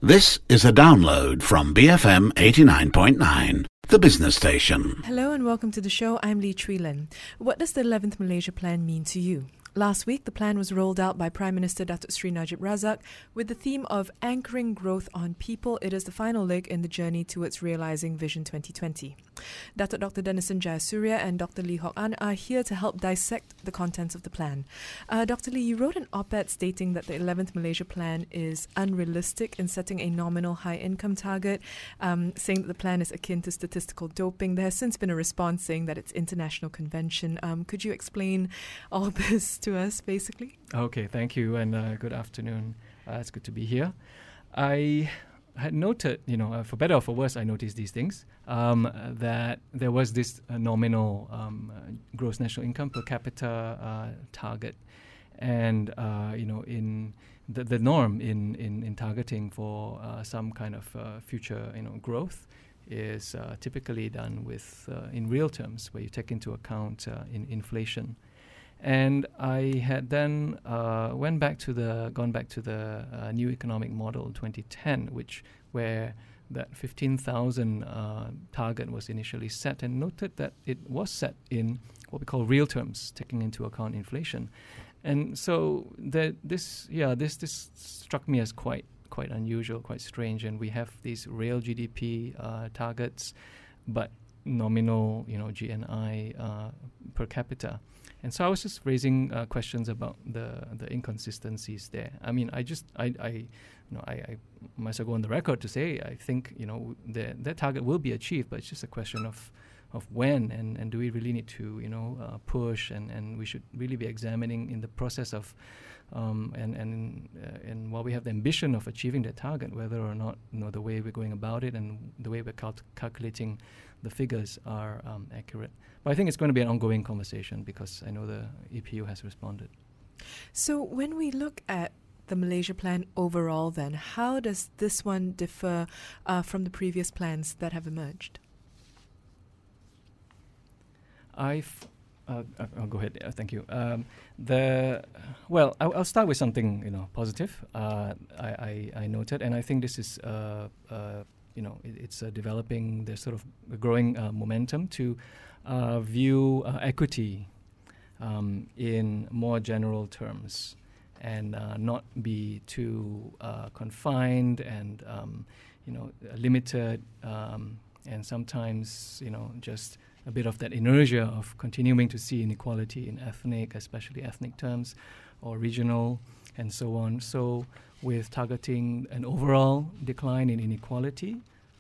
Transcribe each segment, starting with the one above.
This is a download from BFM 89.9, the business station. Hello and welcome to the show. I'm Lee Chui Lin. What does the 11th Malaysia Plan mean to you? Last week, the plan was rolled out by Prime Minister Datuk Seri Najib Razak with the theme of anchoring growth on people. It is the final leg in the journey towards realising Vision 2020. Datuk Dr. Dennison Jayasuriya and Dr. Lee Hock An are here to help dissect the contents of the plan. Dr. Lee, you wrote an op-ed stating that the 11th Malaysia Plan is unrealistic in setting a nominal high-income target, saying that the plan is akin to statistical doping. There has since been a response saying that it's international convention. Could you explain all this to us, basically? Okay, thank you, and good afternoon. It's good to be here. I had noted, for better or for worse, I noticed these things, that there was this nominal gross national income per capita target. And, in the norm in targeting for some kind of future, growth is typically done with in real terms, where you take into account in inflation. And I had then gone back to the new economic model 2010, where that 15,000 target was initially set, and noted that it was set in what we call real terms, taking into account inflation. And so this struck me as quite unusual, quite strange. And we have these real GDP targets, but nominal, GNI per capita. And so I was just raising questions about the inconsistencies there. I mean, I might as well go on the record to say I think that target will be achieved, but it's just a question of when and do we really need to push, and we should really be examining in the process of and while we have the ambition of achieving that target, whether or not the way we're going about it and the way we're calculating the figures are accurate. But I think it's going to be an ongoing conversation because I know the EPU has responded. So when we look at the Malaysia Plan overall then, how does this one differ from the previous plans that have emerged? I'll go ahead. Thank you. I'll start with something positive. I noted, and I think this is it's developing. There's sort of a growing momentum to view equity in more general terms, and not be too confined and limited, and sometimes just a bit of that inertia of continuing to see inequality in especially ethnic terms, or regional, and so on. So with targeting an overall decline in inequality,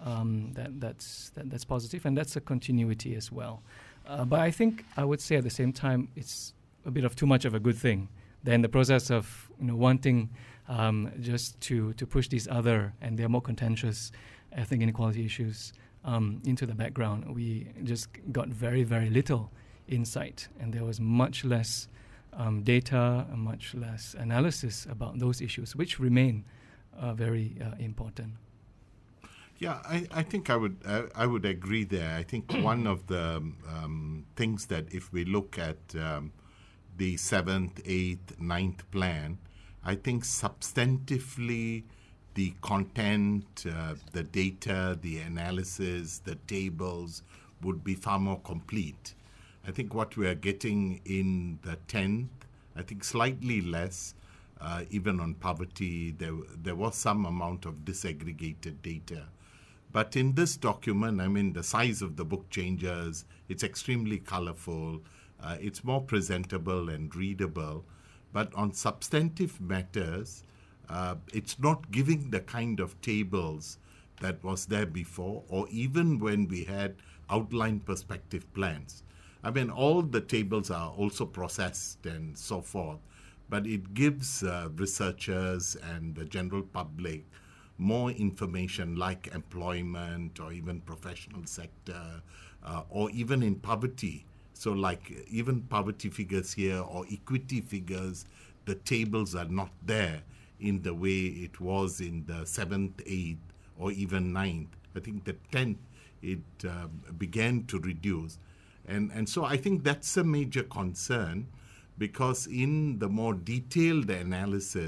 that's positive, and that's a continuity as well. But I think I would say at the same time it's a bit of too much of a good thing. Then the process of wanting just to push these other, and they're more contentious, ethnic inequality issues into the background, we just got very, very little insight, and there was much less data, and much less analysis about those issues, which remain very important. Yeah, I think I would agree there. I think one of the things that if we look at the 7th, 8th, 9th plan, I think substantively the content, the data, the analysis, the tables would be far more complete. I think what we are getting in the 10th, I think slightly less, even on poverty, there was some amount of disaggregated data. But in this document, I mean, the size of the book changes, it's extremely colorful, it's more presentable and readable. But on substantive matters, it's not giving the kind of tables that was there before, or even when we had outline perspective plans. I mean, all the tables are also processed and so forth, but it gives researchers and the general public more information like employment or even professional sector or even in poverty. So like even poverty figures here or equity figures, the tables are not there in the way it was in the 7th, 8th, or even 9th. I think the 10th, it began to reduce. And so I think that's a major concern, because in the more detailed analysis,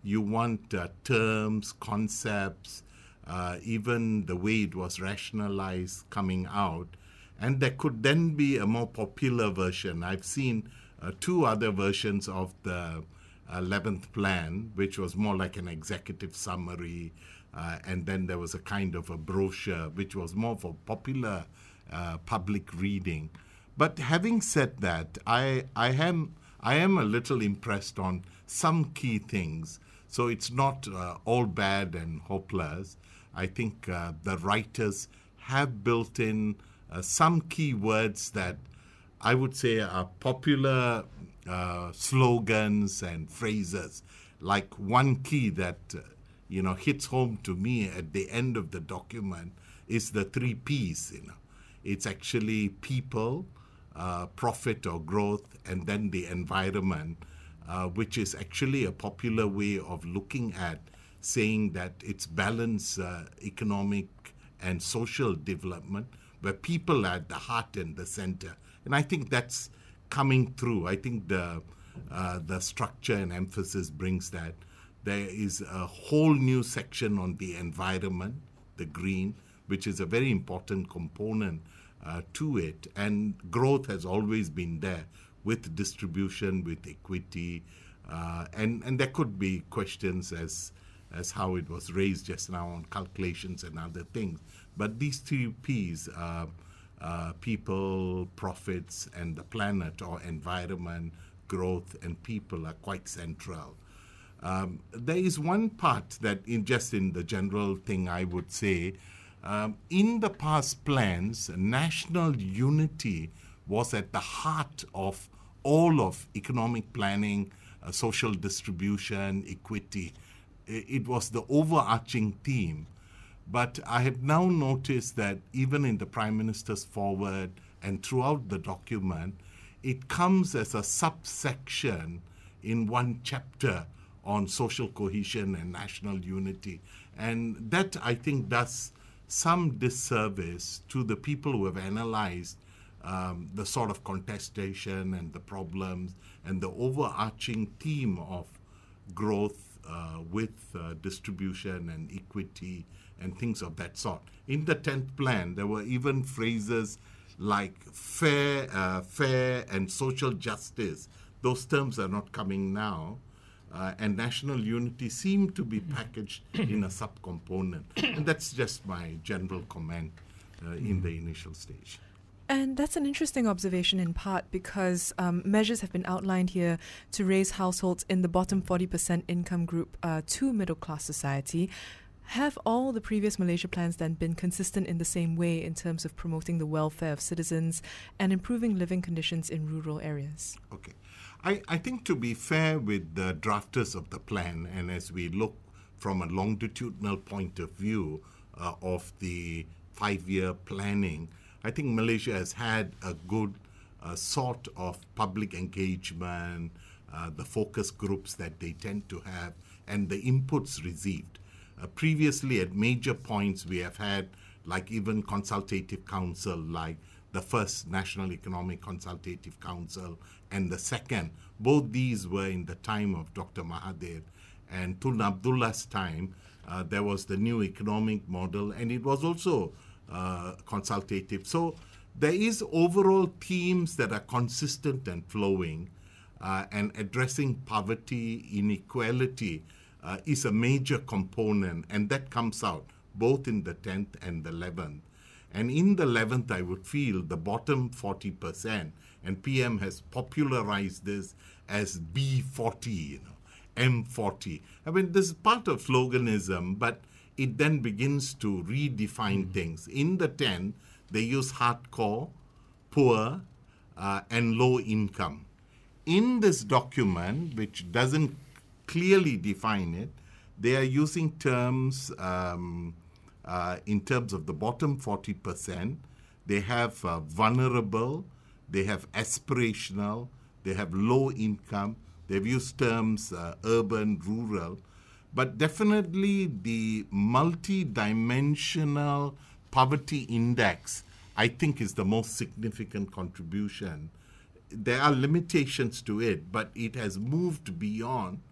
You want terms, concepts, even the way it was rationalized coming out. And there could then be a more popular version. I've seen 2 other versions of the 11th plan, which was more like an executive summary. And then there was a kind of a brochure, which was more for popular public reading. But having said that, I am a little impressed on some key things. So it's not all bad and hopeless. I think the writers have built in some key words that I would say are popular slogans and phrases. Like one key that hits home to me at the end of the document is the 3 Ps. It's actually people, profit or growth, and then the environment, which is actually a popular way of looking at saying that it's balanced economic and social development, where people are at the heart and the center. And I think that's coming through. I think the structure and emphasis brings that. There is a whole new section on the environment, the green, which is a very important component to it. And growth has always been there with distribution, with equity. And there could be questions as how it was raised just now on calculations and other things. But these 3 Ps, people, profits, and the planet or environment, growth, and people are quite central. There is one part that in the general thing I would say, in the past plans, national unity was at the heart of all of economic planning, social distribution, equity. It was the overarching theme. But I have now noticed that even in the Prime Minister's foreword and throughout the document, it comes as a subsection in one chapter on social cohesion and national unity. And that, I think, does some disservice to the people who have analyzed the sort of contestation and the problems and the overarching theme of growth with distribution and equity and things of that sort. In the 10th plan, there were even phrases like fair and social justice. Those terms are not coming now. And national unity seem to be packaged in a subcomponent. And that's just my general comment in the initial stage. And that's an interesting observation in part because measures have been outlined here to raise households in the bottom 40% income group to middle-class society. Have all the previous Malaysia plans then been consistent in the same way in terms of promoting the welfare of citizens and improving living conditions in rural areas? Okay. I think to be fair with the drafters of the plan, and as we look from a longitudinal point of view of the 5-year planning, I think Malaysia has had a good sort of public engagement, the focus groups that they tend to have, and the inputs received. Previously, at major points, we have had like even consultative council, like the first National Economic Consultative Council and the second. Both these were in the time of Dr. Mahathir. And Tun Abdullah's time, there was the new economic model, and it was also consultative. So there is overall themes that are consistent and flowing, and addressing poverty, inequality is a major component, and that comes out both in the 10th and the 11th. And in the 11th, I would feel the bottom 40%, and PM has popularized this as B40, M40. I mean, this is part of sloganism, but it then begins to redefine things. In the 10th, they use hardcore, poor, and low income. In this document, which doesn't clearly define it, they are using terms in terms of the bottom 40%. They have vulnerable, they have aspirational, they have low income, they've used terms urban, rural, but definitely the multi-dimensional poverty index, I think, is the most significant contribution. There are limitations to it, but it has moved beyond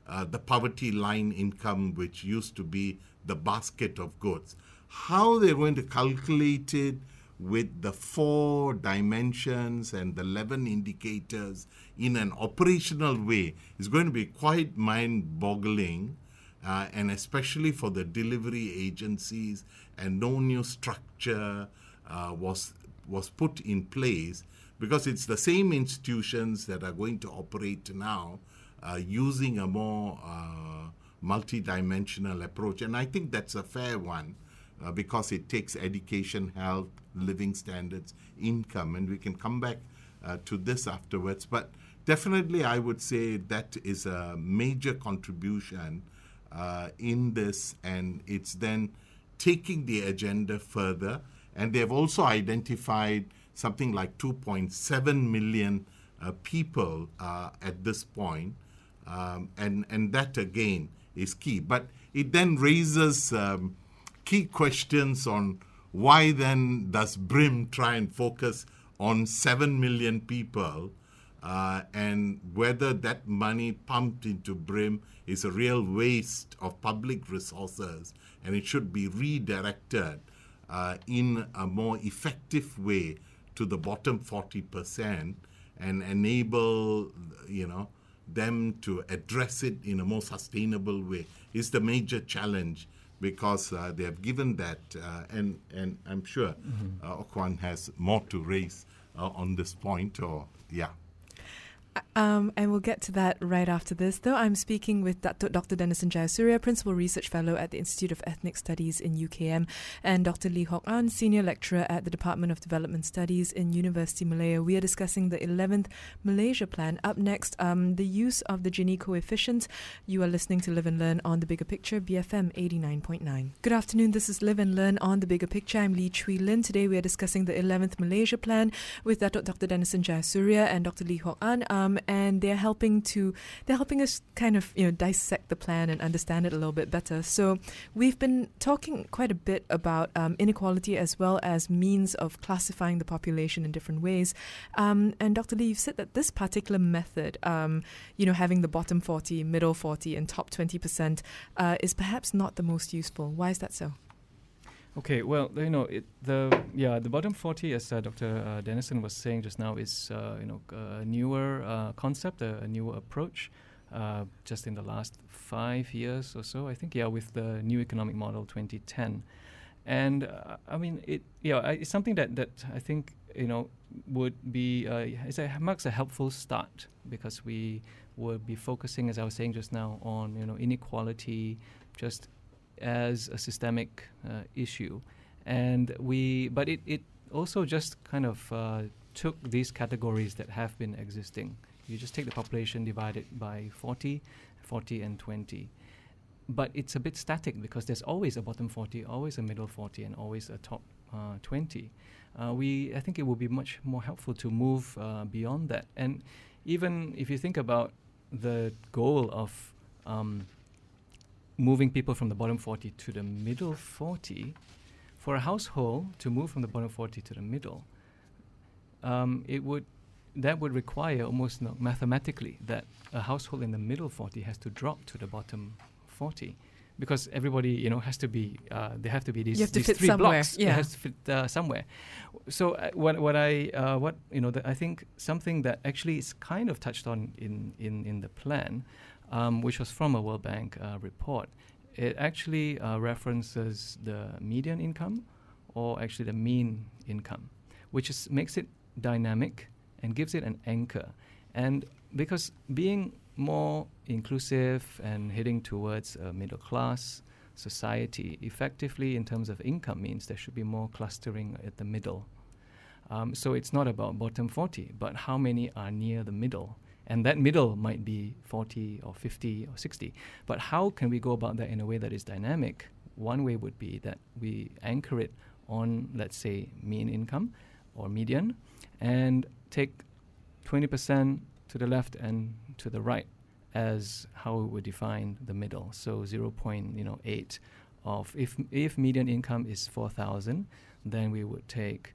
the poverty line income, which used to be the basket of goods. How they're going to calculate it with the 4 dimensions and the 11 indicators in an operational way is going to be quite mind-boggling, and especially for the delivery agencies, and no new structure was put in place, because it's the same institutions that are going to operate now using a more multidimensional approach. And I think that's a fair one, because it takes education, health, living standards, income, and we can come back to this afterwards. But definitely I would say that is a major contribution in this, and it's then taking the agenda further. And they've also identified something like 2.7 million people at this point, and that again is key. But it then raises key questions on why then does BRIM try and focus on 7 million people, and whether that money pumped into BRIM is a real waste of public resources, and it should be redirected in a more effective way to the bottom 40% and enable, them to address it in a more sustainable way is the major challenge, because they have given that, and I'm sure Okwan has more to raise on this point, And we'll get to that right after this. Though I'm speaking with Dr. Denison Jayasuriya, Principal Research Fellow at the Institute of Ethnic Studies in UKM, and Dr. Lee Hock An, Senior Lecturer at the Department of Development Studies in University Malaya. We are discussing the 11th Malaysia Plan. Up next, the use of the Gini coefficient. You are listening to Live and Learn on The Bigger Picture, BFM 89.9. Good afternoon, this is Live and Learn on The Bigger Picture. I'm Lee Chui Lin. Today we are discussing the 11th Malaysia Plan with Dr. Denison Jayasuriya and Dr. Lee Hock An. And they're helping us kind of dissect the plan and understand it a little bit better. So we've been talking quite a bit about inequality as well as means of classifying the population in different ways. And Dr. Lee, you've said that this particular method, having the bottom 40, middle 40, and top 20%, is perhaps not the most useful. Why is that so? Okay, well, the bottom 40, as Dr. Denison was saying just now, is a newer concept, a newer approach, just in the last 5 years or so, I think. With the New Economic Model 2010, and it's something that I think would be marks a helpful start, because we will be focusing, as I was saying just now, on inequality, just as a systemic issue, but it also just kind of took these categories that have been existing. You just take the population, divide it by 40, and 20. But it's a bit static, because there's always a bottom 40, always a middle 40, and always a top 20. I think it would be much more helpful to move beyond that. And even if you think about the goal of moving people from the bottom 40 to the middle 40, for a household to move from the bottom 40 to the middle, that would require almost mathematically that a household in the middle 40 has to drop to the bottom 40, because everybody has to be there have to be these 3 blocks. Yeah. It has to fit somewhere. So I think something that actually is kind of touched on in the plan, which was from a World Bank report. It actually references the median income, or actually the mean income, which makes it dynamic and gives it an anchor. And because being more inclusive and heading towards a middle class society, effectively in terms of income, means there should be more clustering at the middle. So it's not about bottom 40, but how many are near the middle. And that middle might be 40 or 50 or 60. But how can we go about that in a way that is dynamic? One way would be that we anchor it on, let's say, mean income or median, and take 20% to the left and to the right as how we would define the middle. So 0.8 of, if median income is 4,000, then we would take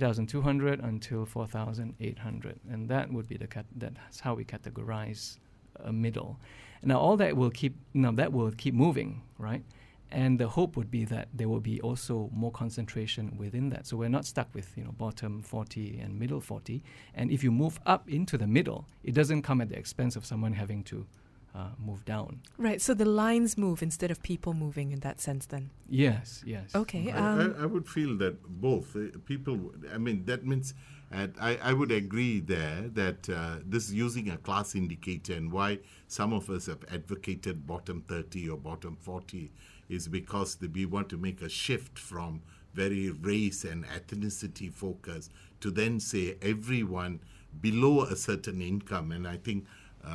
3,200 until 4,800, and that would be that's how we categorize a middle. Now all that will keep moving, right? And the hope would be that there will be also more concentration within that. So we're not stuck with bottom 40 and middle 40. And if you move up into the middle, it doesn't come at the expense of someone having to move down. Right, so the lines move instead of people moving in that sense then? Yes. Okay. I would feel that both people, that means, I would agree there that this is using a class indicator, and why some of us have advocated bottom 30 or bottom 40 is because we want to make a shift from very race and ethnicity focus to then say everyone below a certain income. And I think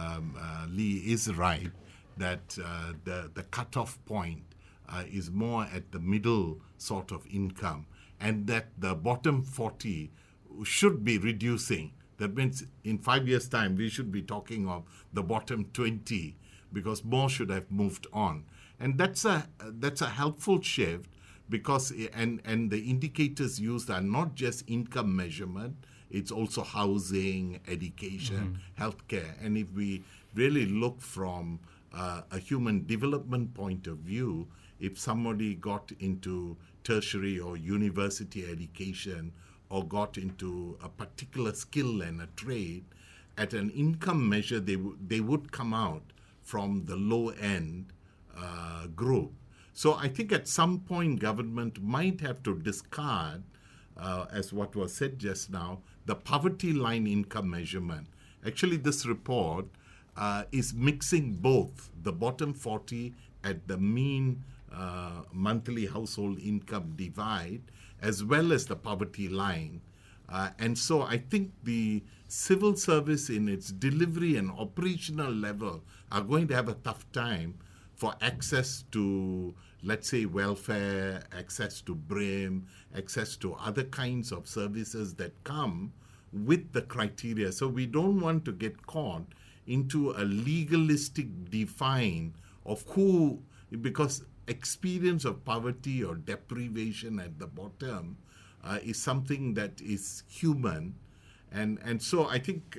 Lee is right that the cutoff point is more at the middle sort of income, and that the bottom 40 should be reducing. That means in 5 years' time, we should be talking of the bottom 20 because more should have moved on. And that's a helpful shift because and the indicators used are not just income measurement, it's also housing, education, healthcare. And if we really look from a human development point of view, if somebody got into tertiary or university education or got into a particular skill and a trade, at an income measure, they would come out from the low end group. So I think at some point government might have to discard, as what was said just now, the poverty line income measurement. Actually, this report is mixing both the bottom 40 at the mean monthly household income divide as well as the poverty line. And so I think the civil service in its delivery and operational level are going to have a tough time for access to, let's say, welfare, access to BRIM, access to other kinds of services that come with the criteria. So we don't want to get caught into a legalistic define of who, because experience of poverty or deprivation at the bottom is something that is human. And so I think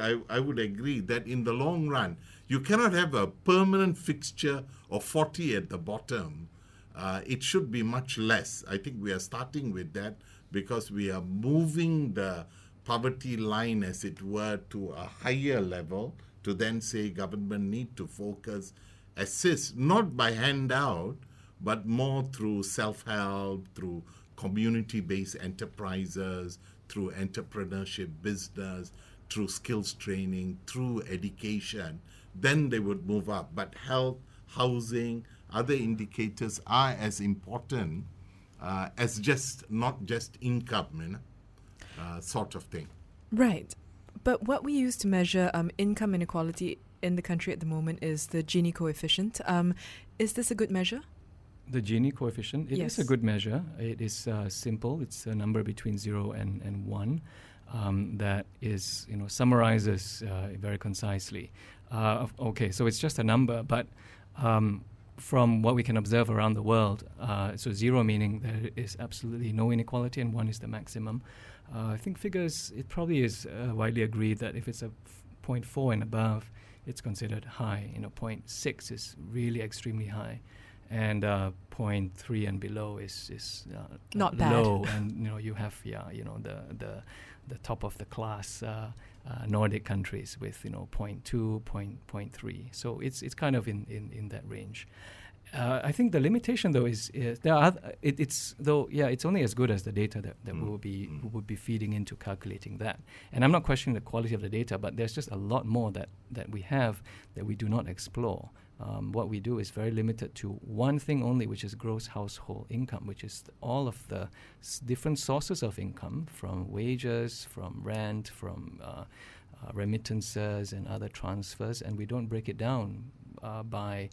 I would agree that in the long run, you cannot have a permanent fixture of 40 at the bottom. It should be much less. I think we are starting with that because we are moving the poverty line, as it were, to a higher level to then say government need to focus, assist, not by handout, but more through self-help, through community-based enterprises, through entrepreneurship business, through skills training, through education. Then they would move up. But health, housing, other indicators are as important as not just income, sort of thing. Right. But what we use to measure income inequality in the country at the moment is the Gini coefficient. Is this a good measure? The Gini coefficient, it Yes. is a good measure. It is simple. It's a number between 0 and 1 that is, summarizes very concisely. Okay, so it's just a number, but from what we can observe around the world, so 0 meaning there is absolutely no inequality and 1 is the maximum. I think figures, it probably is widely agreed that if it's a 0.4 and above, it's considered high. 0.6 is really extremely high. And 0.3 and below is Not bad. low, and you have the top of the class Nordic countries with 0.2, 0.3. So it's kind of in that range. I think the limitation though is there are it's only as good as the data that we would be feeding into calculating that. And I'm not questioning the quality of the data, but there's just a lot more that we have that we do not explore. What we do is very limited to one thing only, which is gross household income, which is all of the different sources of income, from wages, from rent, from remittances and other transfers, and we don't break it down by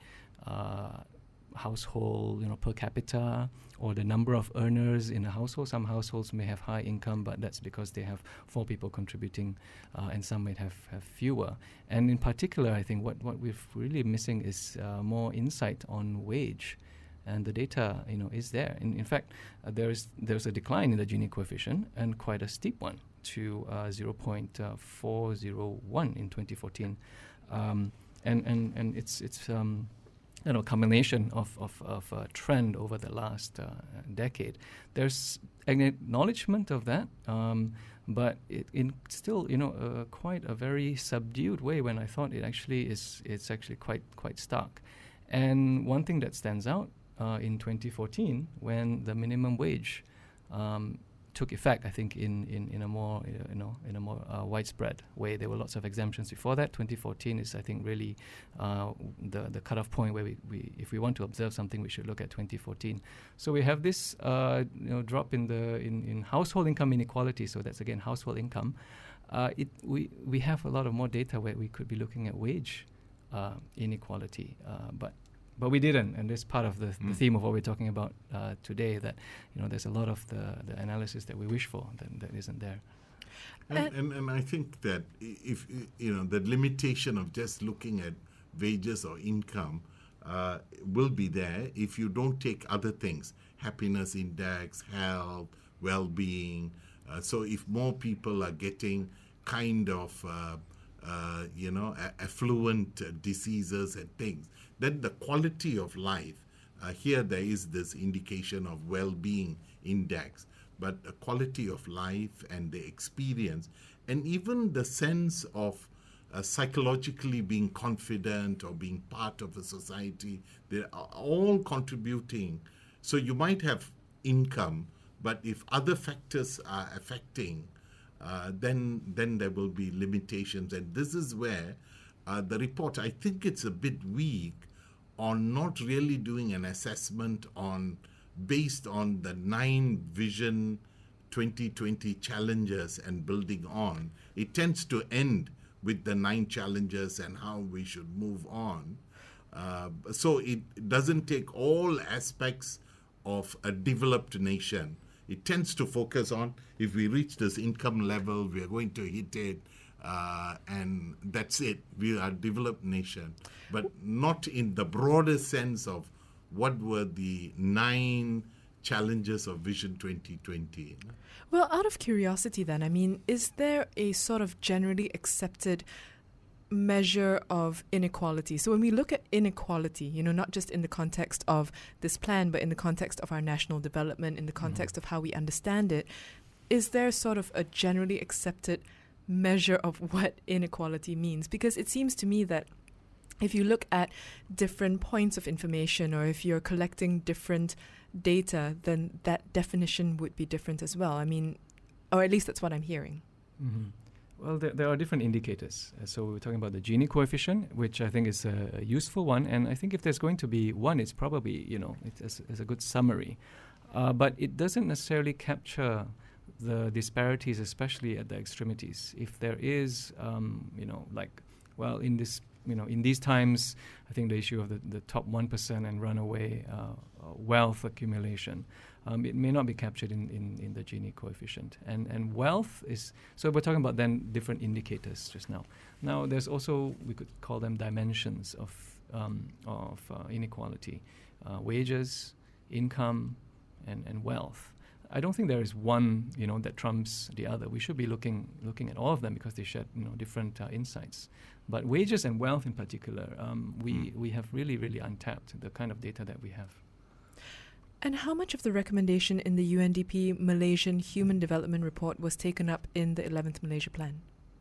household, per capita, or the number of earners in a household. Some households may have high income, but that's because they have 4 people contributing, and some might have fewer. And in particular, I think what we're really missing is more insight on wage. And the data, is there. In fact, there's a decline in the Gini coefficient, and quite a steep one, to 0.401 in 2014. and it's combination of a trend over the last decade. There's an acknowledgement of that, but in still quite a very subdued way. When I thought it's actually quite stark. And one thing that stands out in 2014, when the minimum wage took effect, I think in a more widespread way. There were lots of exemptions before that. 2014 is, I think, really the cutoff point where we if we want to observe something, we should look at 2014. So we have this drop in household income inequality. So that's again household income. We have a lot of more data where we could be looking at wage inequality, but we didn't, and that's part of the theme of what we're talking about today, that there's a lot of the analysis that we wish for that isn't there. And I think that if the limitation of just looking at wages or income will be there if you don't take other things, happiness index, health, well-being. So if more people are getting kind of affluent diseases and things, then the quality of life, here there is this indication of well-being index, but the quality of life and the experience, and even the sense of psychologically being confident or being part of a society, they are all contributing. So you might have income, but if other factors are affecting, then there will be limitations. And this is where the report, I think it's a bit weak on not really doing an assessment based on the 9 Vision 2020 challenges and building on. It tends to end with the 9 challenges and how we should move on. So it doesn't take all aspects of a developed nation. It tends to focus on, if we reach this income level, we are going to hit it, and that's it. We are a developed nation, but not in the broader sense of what were the 9 challenges of Vision 2020. Well, out of curiosity then, I mean, is there a sort of generally accepted measure of inequality? So when we look at inequality, not just in the context of this plan, but in the context of our national development, in the context of how we understand it, is there sort of a generally accepted measure of what inequality means? Because it seems to me that if you look at different points of information, or if you're collecting different data, then that definition would be different as well. I mean, or at least that's what I'm hearing. Mm-hmm. Well, there are different indicators. So we were talking about the Gini coefficient, which I think is a useful one. And I think if there's going to be one, it's probably, it's a good summary. But it doesn't necessarily capture the disparities, especially at the extremities. If there is, in these times, I think the issue of the top 1% and runaway wealth accumulation, it may not be captured in the Gini coefficient. And wealth is, so we're talking about then different indicators just now. Now there's also, we could call them dimensions of inequality, wages, income, and wealth. I don't think there is one, that trumps the other. We should be looking at all of them because they share, different insights. But wages and wealth in particular, we have really, really untapped the kind of data that we have. And how much of the recommendation in the UNDP Malaysian Human Development Report was taken up in the 11th Malaysia Plan?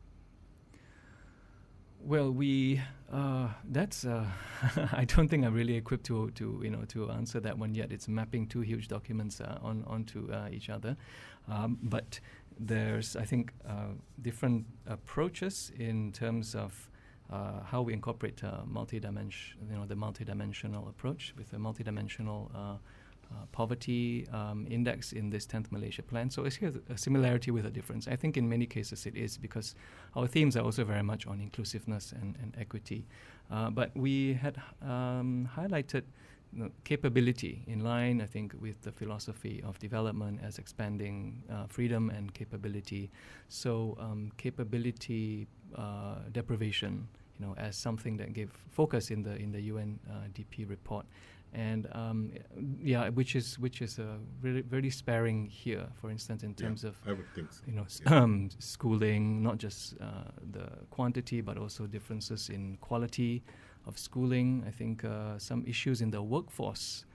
Well, that's I don't think I'm really equipped to answer that one yet. It's mapping 2 huge documents onto each other, but there's, I think, different approaches in terms of how we incorporate the multidimensional approach with a multidimensional poverty index in this 10th Malaysia Plan. So is here a similarity with a difference? I think in many cases it is, because our themes are also very much on inclusiveness and equity. But we had highlighted capability in line, I think, with the philosophy of development as expanding freedom and capability. So capability deprivation, as something that gave focus in the UNDP report. and which is really very sparing here. For instance, in terms of I would think so. Schooling, not just the quantity, but also differences in quality of schooling. I think some issues in the workforce.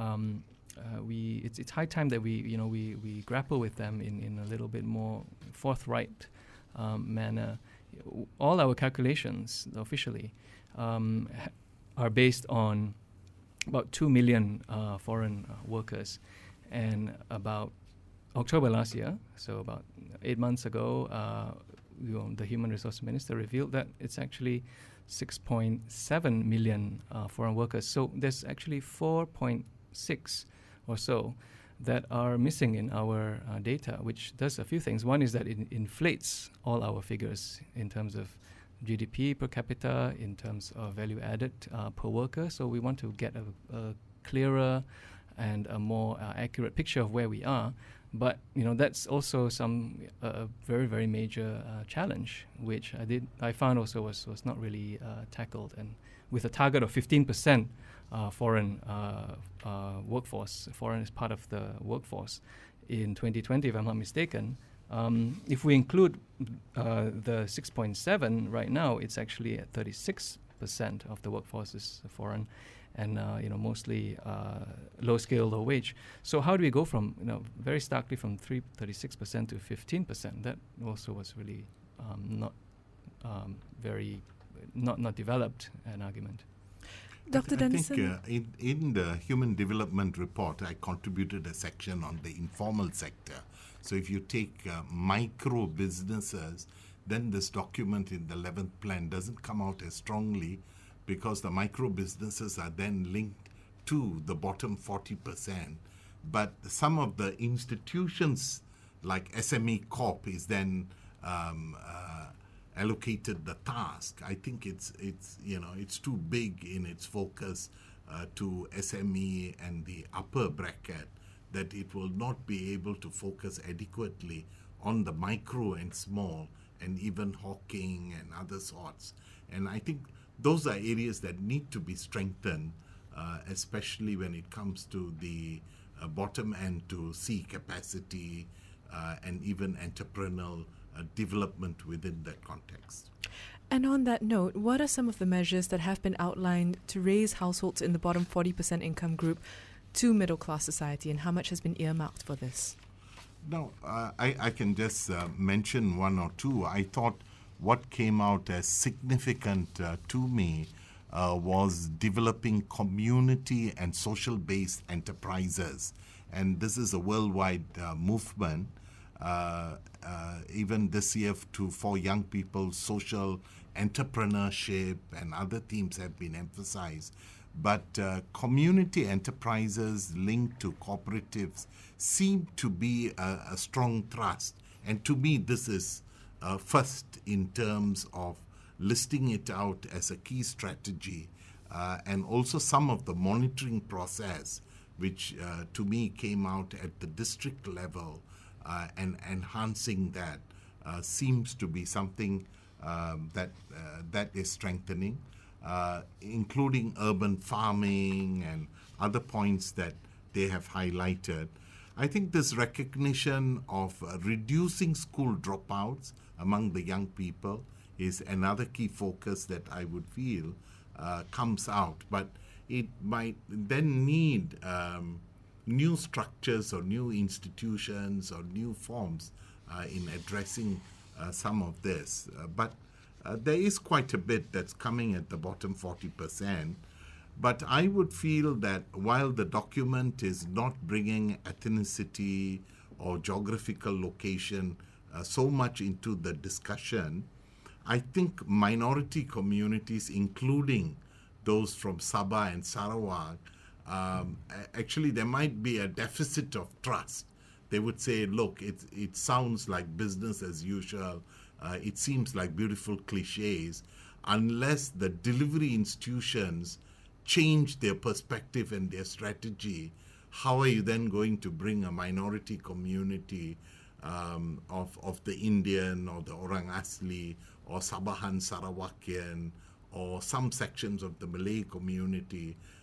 It's high time that we grapple with them in a little bit more forthright manner. All our calculations officially are based on about 2 million foreign workers, and about October last year, so about 8 months ago, the Human Resource Minister revealed that it's actually 6.7 million foreign workers. So there's actually 4.6 or so that are missing in our data, which does a few things. One is that it inflates all our figures in terms of GDP per capita, in terms of value added per worker. So we want to get a clearer and a more accurate picture of where we are. But that's also a very, very major challenge, which I found also was not really tackled. And with a target of 15% foreign workforce, foreign is part of the workforce in 2020, if I'm not mistaken. If we include the 6.7 right now, it's actually at 36% of the workforce is foreign, and mostly low scale, low wage. So how do we go from very starkly from 36% to 15%? That also was really not developed an argument. Dr. Dennison? I think in the Human Development Report, I contributed a section on the informal sector. So if you take micro businesses, then this document in the 11th plan doesn't come out as strongly, because the micro businesses are then linked to the bottom 40%. But some of the institutions like SME Corp is then allocated the task. I think it's too big in its focus to SME and the upper bracket, that it will not be able to focus adequately on the micro and small, and even hawking and other sorts. And I think those are areas that need to be strengthened, especially when it comes to the bottom end to see capacity and even entrepreneurial development within that context. And on that note, what are some of the measures that have been outlined to raise households in the bottom 40% income group to middle-class society, and how much has been earmarked for this? Now, I can just mention one or two. I thought what came out as significant to me was developing community and social-based enterprises. And this is a worldwide movement. Even this year, for young people, social entrepreneurship and other themes have been emphasized. But community enterprises linked to cooperatives seem to be a strong thrust. And to me, this is first in terms of listing it out as a key strategy, and also some of the monitoring process, which to me came out at the district level, and enhancing that seems to be something that is strengthening. Including urban farming and other points that they have highlighted. I think this recognition of reducing school dropouts among the young people is another key focus that I would feel comes out. But it might then need new structures or new institutions or new forms in addressing some of this. But there is quite a bit that's coming at the bottom 40%. But I would feel that while the document is not bringing ethnicity or geographical location so much into the discussion, I think minority communities, including those from Sabah and Sarawak, actually there might be a deficit of trust. They would say, look, it sounds like business as usual. It seems like beautiful cliches. Unless the delivery institutions change their perspective and their strategy, how are you then going to bring a minority community of the Indian or the Orang Asli or Sabahan Sarawakian or some sections of the Malay community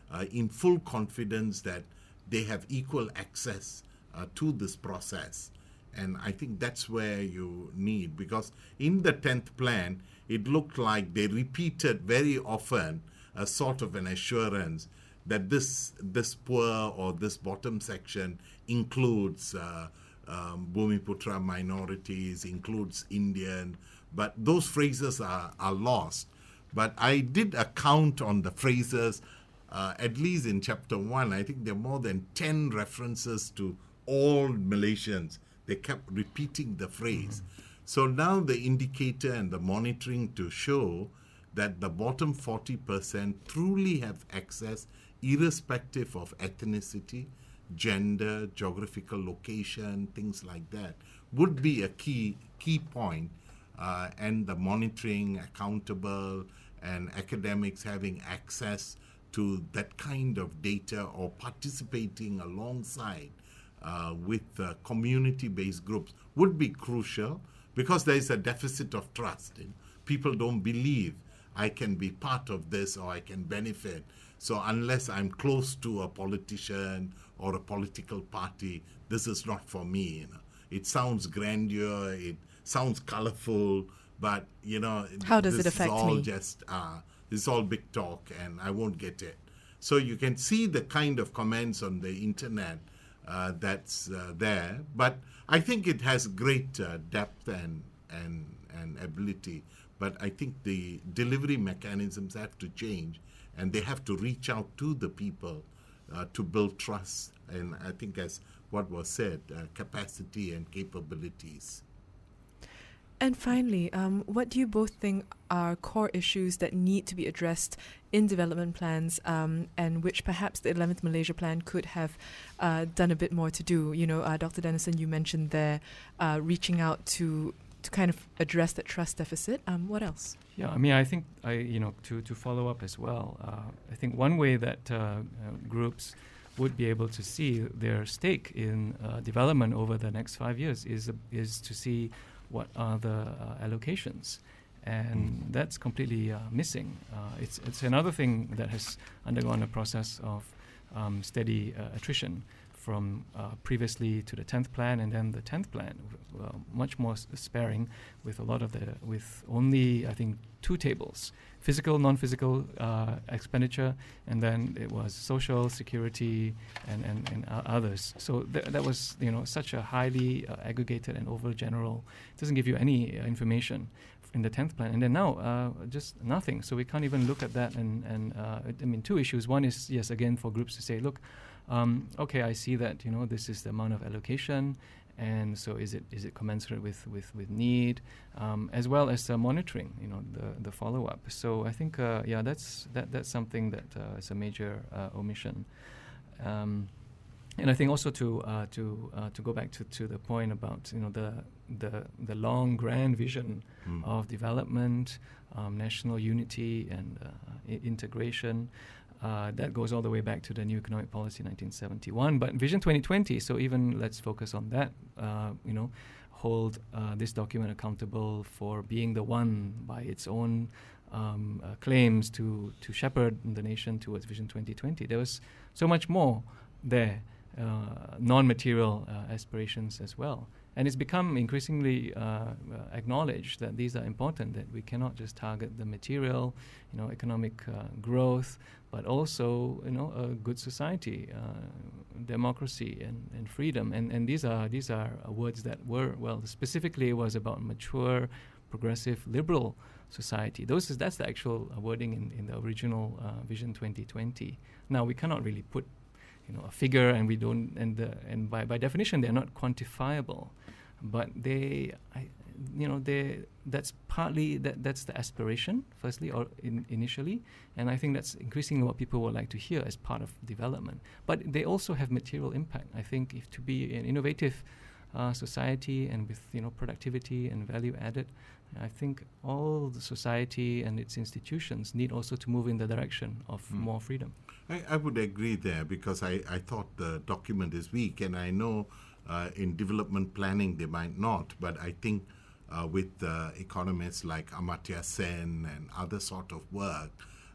in full confidence that they have equal access to this process. And I think that's where you need, because in the 10th plan, it looked like they repeated very often a sort of an assurance that this poor or this bottom section includes Bumiputra minorities, includes Indian, but those phrases are lost. But I did a count on the phrases, at least in chapter 1, I think there are more than 10 references to all Malaysians. They kept repeating the phrase. So now the indicator and the monitoring to show that the bottom 40% truly have access irrespective of ethnicity, gender, geographical location, things like that, would be a key point. And the monitoring, accountable, and academics having access to that kind of data or participating alongside with community-based groups would be crucial, because there is a deficit of trust. People don't believe I can be part of this or I can benefit. So unless I'm close to a politician or a political party, this is not for me. It sounds grandeur, it sounds colorful, but how does it affect me? This is all big talk, and I won't get it. So you can see the kind of comments on the internet that's there, but I think it has great depth and ability. But I think the delivery mechanisms have to change, and they have to reach out to the people to build trust. And I think, as what was said, capacity and capabilities. And finally, what do you both think are core issues that need to be addressed in development plans, and which perhaps the 11th Malaysia Plan could have done a bit more to do? Dr. Dennison, you mentioned there reaching out to kind of address that trust deficit. What else? Yeah, I think to follow up as well, I think one way that groups would be able to see their stake in development over the next 5 years is to see what are the allocations, and that's completely missing. It's another thing that has undergone a process of steady attrition from previously to the 10th plan, and then the 10th plan, much more sparing, with with only, I think, 2 tables: physical, non-physical expenditure, and then it was social, security, and others. So that was such a highly aggregated and overgeneral. It doesn't give you any information in the 10th plan, and then now just nothing. So we can't even look at that. And 2 issues. One is, yes, again, for groups to say, look, okay, I see that this is the amount of allocation, and so is it commensurate with need, as well as monitoring, the follow up. So I think that's something that is a major omission. And I think also to go back to the point about the long grand vision of development, national unity and integration. That goes all the way back to the New Economic Policy 1971. But Vision 2020, so even let's focus on that, hold this document accountable for being the one by its own claims to shepherd the nation towards Vision 2020. There was so much more there, non-material aspirations as well. And it's become increasingly acknowledged that these are important, that we cannot just target the material, economic growth, but also, a good society, democracy and freedom. And these are words that were, specifically it was about mature, progressive, liberal society. That's the actual wording in the original Vision 2020. Now, we cannot really put a figure, and we don't, and by definition they're not quantifiable, but that's partly that's the aspiration, firstly, or initially, and I think that's increasingly what people would like to hear as part of development. But they also have material impact. I think if to be an innovative society and with productivity and value added, I think all the society and its institutions need also to move in the direction of more freedom. I would agree there, because I thought the document is weak, and I know in development planning they might not, but I think with economists like Amartya Sen and other sort of work,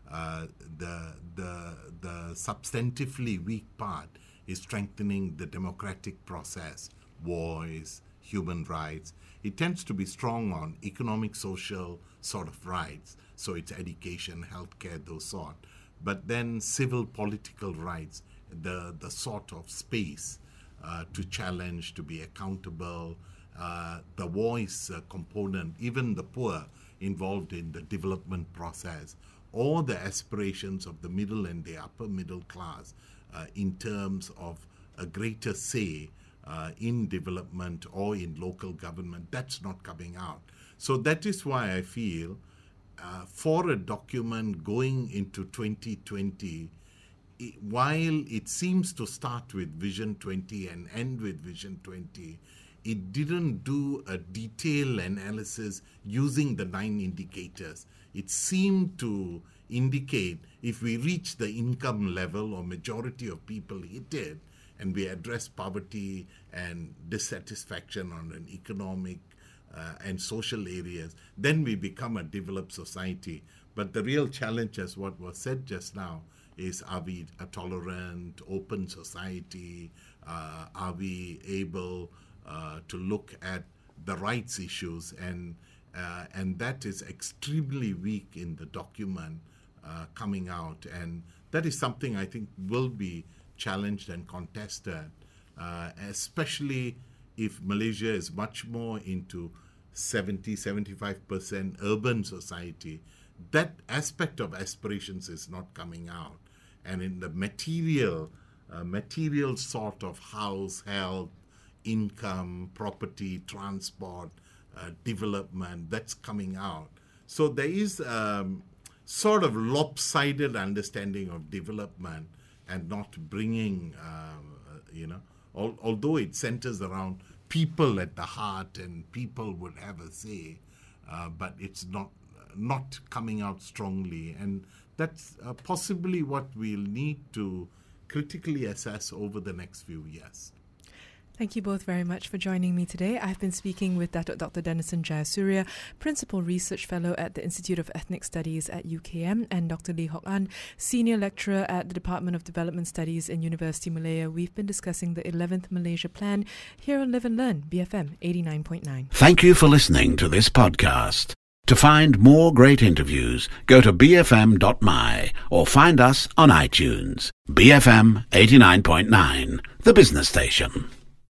The substantively weak part is strengthening the democratic process, voice, human rights. It tends to be strong on economic, social sort of rights. So it's education, healthcare, those sort. But then civil, political rights, the sort of space to challenge, to be accountable, the voice component, even the poor involved in the development process, or the aspirations of the middle and the upper middle class in terms of a greater say in development or in local government, that's not coming out. So that is why I feel for a document going into 2020, while it seems to start with Vision 20 and end with Vision 20, it didn't do a detailed analysis using the 9 indicators. It seemed to indicate if we reach the income level or majority of people hit it, and we address poverty and dissatisfaction on an economic and social areas, then we become a developed society. But the real challenge, as what was said just now, is are we a tolerant, open society? Are we able to look at the rights issues? And that is extremely weak in the document coming out. And that is something I think will be challenged and contested, especially if Malaysia is much more into 70-75% urban society. That aspect of aspirations is not coming out. And in the material sort of house, health, income, property, transport, development, that's coming out. So there is sort of lopsided understanding of development and not bringing, although it centers around people at the heart and people would have a say, but it's not coming out strongly. And that's possibly what we'll need to critically assess over the next few years. Thank you both very much for joining me today. I've been speaking with Datuk Dr. Dennison Jayasuriya, Principal Research Fellow at the Institute of Ethnic Studies at UKM, and Dr. Lee Hock An, Senior Lecturer at the Department of Development Studies in University Malaya. We've been discussing the 11th Malaysia Plan here on Live and Learn, BFM 89.9. Thank you for listening to this podcast. To find more great interviews, go to bfm.my or find us on iTunes. BFM 89.9, the business station.